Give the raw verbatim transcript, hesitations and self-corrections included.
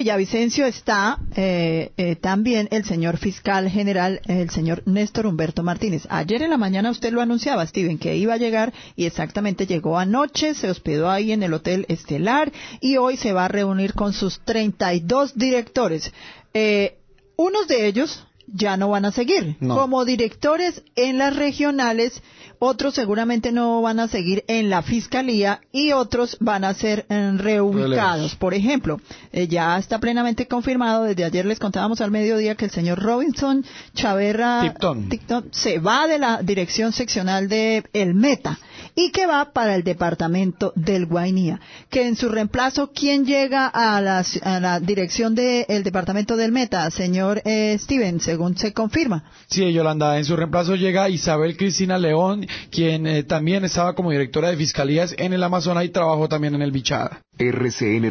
Villavicencio está eh, eh, también el señor fiscal general, el señor Néstor Humberto Martínez. Ayer en la mañana usted lo anunciaba, Steven, que iba a llegar y exactamente llegó anoche, se hospedó ahí en el Hotel Estelar y hoy se va a reunir con sus treinta y dos directores. Eh, unos de ellos ya no van a seguir no. como directores en las regionales, otros seguramente no van a seguir en la fiscalía y otros van a ser eh, reubicados. Relevos. Por ejemplo, eh, ya está plenamente confirmado, desde ayer les contábamos al mediodía que el señor Robinson Chaverra Tipton. Tipton se va de la dirección seccional de El Meta y que va para el departamento del Guainía. Que en su reemplazo, ¿quién llega a la, a la dirección del departamento del Meta? Señor eh, Steven, según se confirma. Sí, Yolanda, en su reemplazo llega Isabel Cristina León, quien eh, también estaba como directora de fiscalías en el Amazonas y trabajó también en el Bichada. R C N